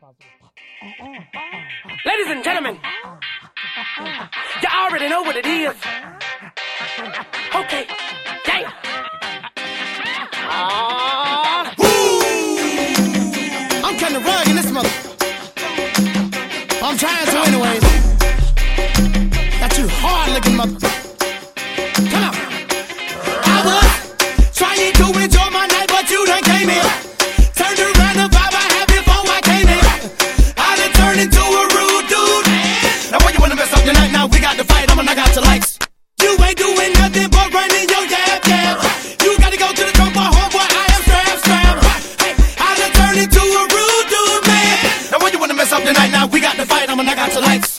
Ladies and gentlemen, you already know what it is. Okay, damn. I'm kinda rug in this mother. I'm trying to anyways. Got you hard looking mother. Come on. I was trying to enjoy my night, but you done came in. Turned around the vibe I had before I came in. I done turned into a rude dude. Now when you wanna mess up your night, now we got to fight, I'ma knock out your lights. You ain't doing nothing but running your jab. You gotta go to the drum bar, homeboy, I am strap. Hey, I done turned into a rude dude, man. Now when you wanna mess up your night, now we got to fight, I'ma knock out your lights.